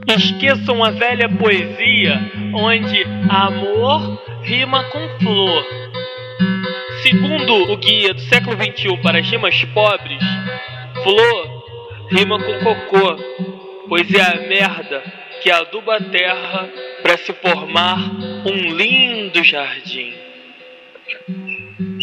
Esqueçam a velha poesia onde amor rima com flor. Segundo o guia do século XXI para as rimas pobres, flor rima com cocô, pois é a merda que aduba a terra para se formar um lindo jardim.